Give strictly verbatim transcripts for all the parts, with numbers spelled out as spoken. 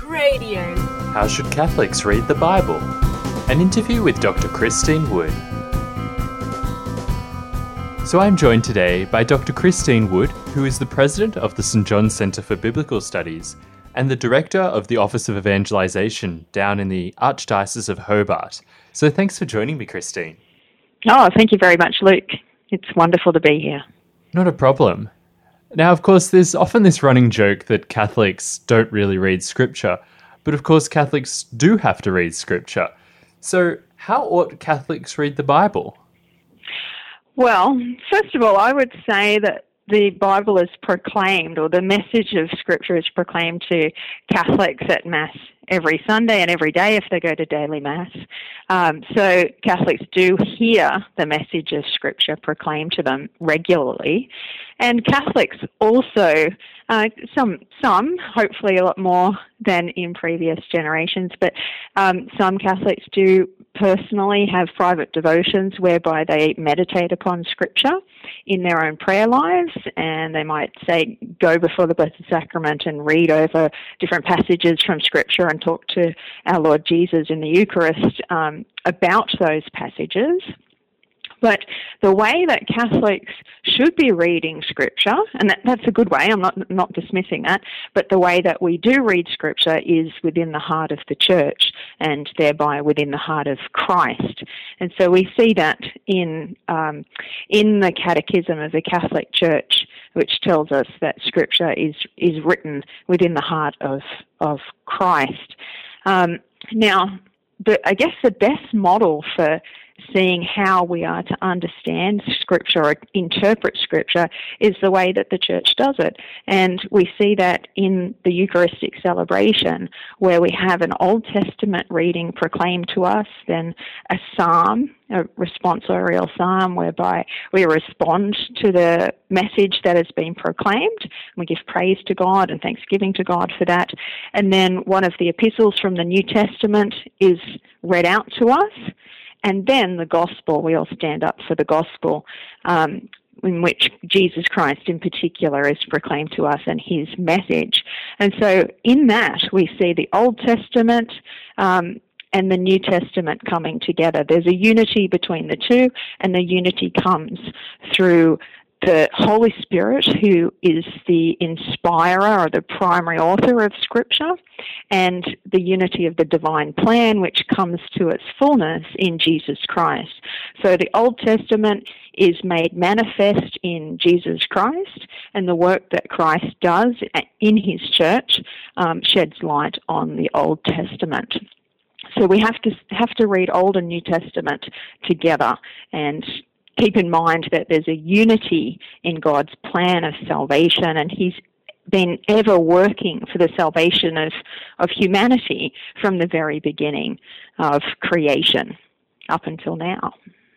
Radio. How should Catholics read the Bible? An interview with Doctor Christine Wood. So I'm joined today by Doctor Christine Wood, who is the President of the St John's Centre for Biblical Studies and the Director of the Office of Evangelisation down in the Archdiocese of Hobart. So thanks for joining me, Christine. Oh, thank you very much, Luke. It's wonderful to be here. Not a problem. Now, of course, there's often this running joke that Catholics don't really read Scripture, but of course Catholics do have to read Scripture. So how ought Catholics read the Bible? Well, first of all, I would say that the Bible is proclaimed, or the message of Scripture is proclaimed to Catholics at Mass every Sunday and every day if they go to daily Mass. Um, so Catholics do hear the message of Scripture proclaimed to them regularly. And Catholics also, uh, some, some, hopefully a lot more than in previous generations, but um, some Catholics do personally have private devotions whereby they meditate upon Scripture in their own prayer lives, and they might say go before the Blessed Sacrament and read over different passages from Scripture and talk to our Lord Jesus in the Eucharist um, about those passages. But the way that Catholics should be reading Scripture, and that, that's a good way, I'm not not dismissing that, but the way that we do read Scripture is within the heart of the Church and thereby within the heart of Christ. And so we see that in um, in the Catechism of the Catholic Church, which tells us that Scripture is is written within the heart of of Christ. Um, now, the, I guess the best model for seeing how we are to understand Scripture or interpret Scripture is the way that the Church does it. And we see that in the Eucharistic celebration, where we have an Old Testament reading proclaimed to us, then a psalm, a responsorial psalm, whereby we respond to the message that has been proclaimed. We give praise to God and thanksgiving to God for that. And then one of the epistles from the New Testament is read out to us. And then the gospel, we all stand up for the gospel, um, in which Jesus Christ in particular is proclaimed to us and his message. And so in that, we see the Old Testament um, and the New Testament coming together. There's a unity between the two, and the unity comes through the Holy Spirit, who is the inspirer or the primary author of Scripture, and the unity of the divine plan, which comes to its fullness in Jesus Christ. So the Old Testament is made manifest in Jesus Christ, and the work that Christ does in his church um, sheds light on the Old Testament. So we have to have to read Old and New Testament together and keep in mind that there's a unity in God's plan of salvation, and he's been ever working for the salvation of, of humanity from the very beginning of creation up until now.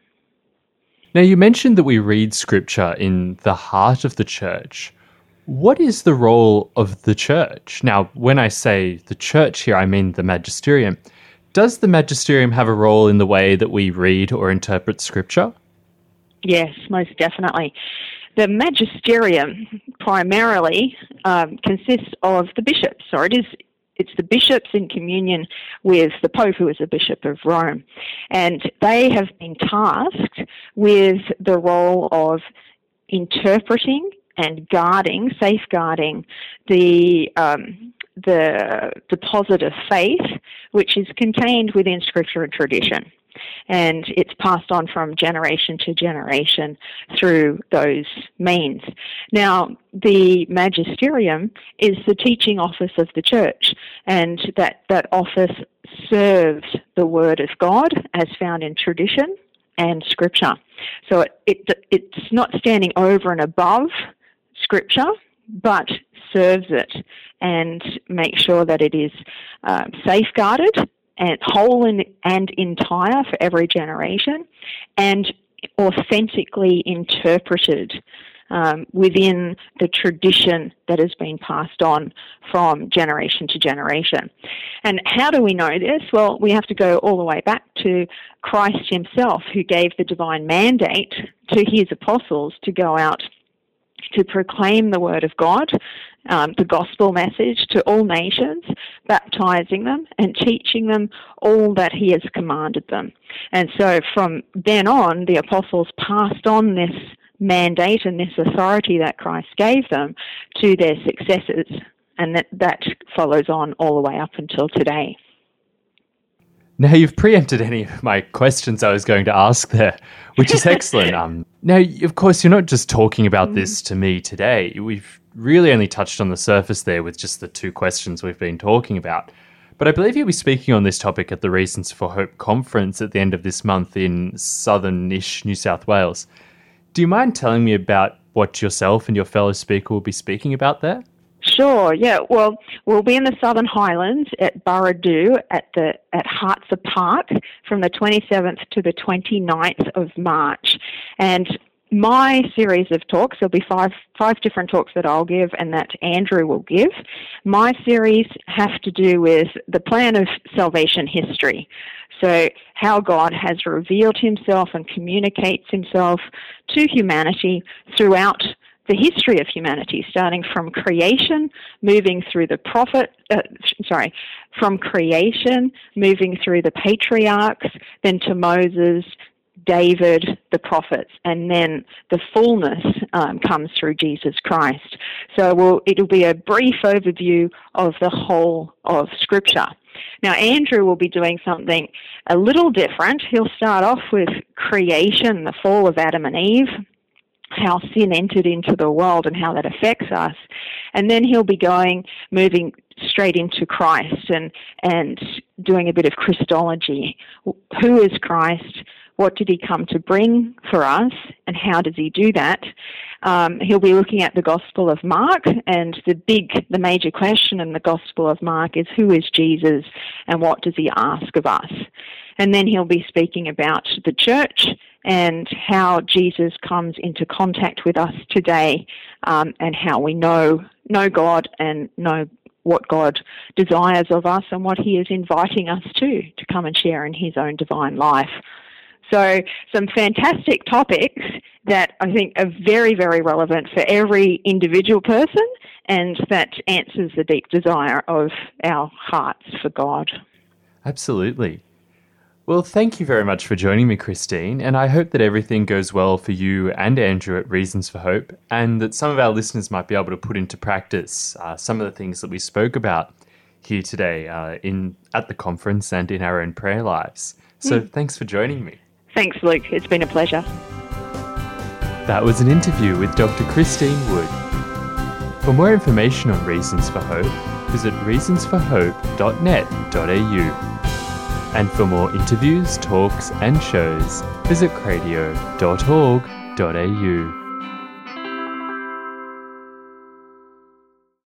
Now, you mentioned that we read Scripture in the heart of the Church. What is the role of the Church? Now, when I say the Church here, I mean the Magisterium. Does the Magisterium have a role in the way that we read or interpret Scripture? Yes, most definitely. The magisterium primarily um, consists of the bishops, or it is it's the bishops in communion with the Pope, who is a bishop of Rome. And they have been tasked with the role of interpreting and guarding, safeguarding the um, the deposit of faith, which is contained within Scripture and tradition. And it's passed on from generation to generation through those means. Now, the magisterium is the teaching office of the Church, and that, that office serves the Word of God as found in tradition and Scripture. So it, it it's not standing over and above Scripture, but serves it and makes sure that it is uh, safeguarded and whole and, and entire for every generation, and authentically interpreted um, within the tradition that has been passed on from generation to generation. And how do we know this? Well, we have to go all the way back to Christ himself, who gave the divine mandate to his apostles to go out to proclaim the word of God um, the gospel message to all nations, baptizing them and teaching them all that he has commanded them. And so from then on, the apostles passed on this mandate and this authority that Christ gave them to their successors, and that, that follows on all the way up until today. Now, you've preempted any of my questions I was going to ask there, which is excellent. um, now, of course, you're not just talking about mm. this to me today. We've really only touched on the surface there with just the two questions we've been talking about. But I believe you'll be speaking on this topic at the Reasons for Hope conference at the end of this month in southern-ish New South Wales. Do you mind telling me about what yourself and your fellow speaker will be speaking about there? Sure, yeah. Well, we'll be in the Southern Highlands at Burradoo at the at Hartser Park from the twenty-seventh to the twenty-ninth of March. And my series of talks, there'll be five five different talks that I'll give and that Andrew will give. My series have to do with the plan of salvation history. So how God has revealed himself and communicates himself to humanity throughout the history of humanity, starting from creation, moving through the prophet, uh, sorry, from creation, moving through the patriarchs, then to Moses, David, the prophets, and then the fullness um, comes through Jesus Christ. So we'll, it'll be a brief overview of the whole of Scripture. Now, Andrew will be doing something a little different. He'll start off with creation, the fall of Adam and Eve, how sin entered into the world and how that affects us. And then he'll be going, moving straight into Christ and, and doing a bit of Christology. Who is Christ? What did he come to bring for us? And how does he do that? Um, he'll be looking at the Gospel of Mark, and the big, the major question in the Gospel of Mark is, who is Jesus and what does he ask of us? And then he'll be speaking about the church and how Jesus comes into contact with us today, um, and how we know know God and know what God desires of us and what he is inviting us to, to come and share in his own divine life. So some fantastic topics that I think are very, very relevant for every individual person, and that answers the deep desire of our hearts for God. Absolutely. Well, thank you very much for joining me, Christine, and I hope that everything goes well for you and Andrew at Reasons for Hope, and that some of our listeners might be able to put into practice uh, some of the things that we spoke about here today uh, in at the conference and in our own prayer lives. So mm. thanks for joining me. Thanks, Luke. It's been a pleasure. That was an interview with Doctor Christine Wood. For more information on Reasons for Hope, visit reasons for hope dot net dot a u. And for more interviews, talks and shows, visit cradio dot org dot a u.